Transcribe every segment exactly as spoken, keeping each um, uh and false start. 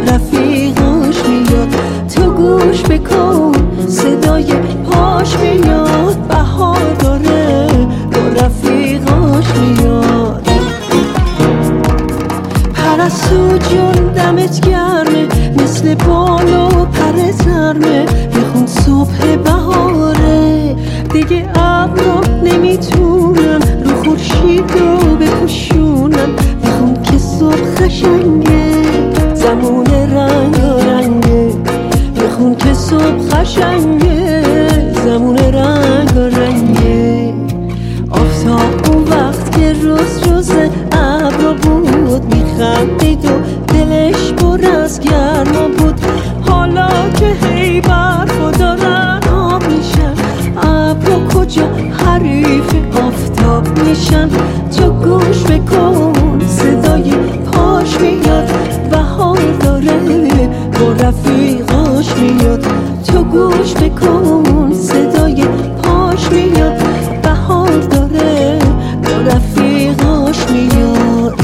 رفیقاش میاد. تو گوش بکن صدای پاش میاد. بهار داره با رفیقاش میاد. پرستو جون دمت گرمه، مثل بالا پر زرمه. بخون صبح بهاره، دیگه ابرا نمیتونن رو خورشید رو بپوشونن. بخون که صبح قشنگه، زمون رنگ رنگه. بخون که صبح قشنگه، زمون رنگ رنگه. آفتاب اون وقت که روز روز ابرا بود، میخندید و دلش پر از گرما بود. حالا که هی برفا دارن آب میشن، ابرا کجا حریف آفتاب میشن. تو گوش بکن صدای پاش میاد. بهار داره با رفیقاش میاد. تو گوش بکن صدای پاش میاد. بهار داره با رفیقاش میاد.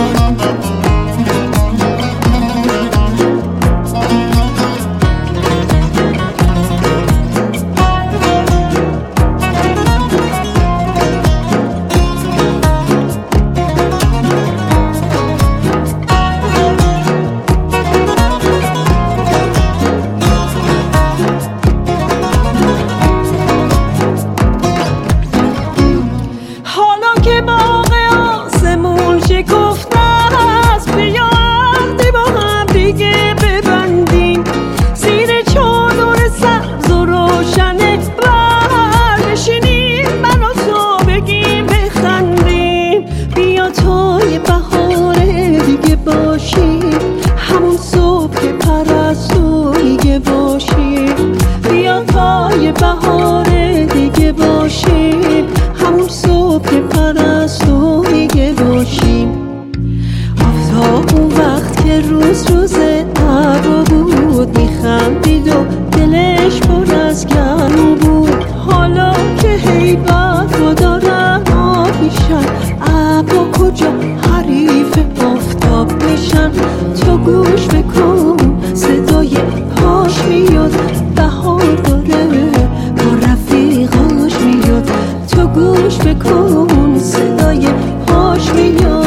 همون صبح که پرستو دیگه باشیم. بیا پای بهاره دیگه باشیم. همون صبح که پرستو دیگه باشیم. آفتاب اون وقت که روز روز ابرا بود، میخندید و دلش پر از گرما بود. حالا که هی برفا دارن آب میشن، ابرا کجا حریف آفتاب میشن. تو گوش بکن صدای پاش میاد. بهار داره با رفیقاش میاد. تو گوش بکن صدای پاش میاد.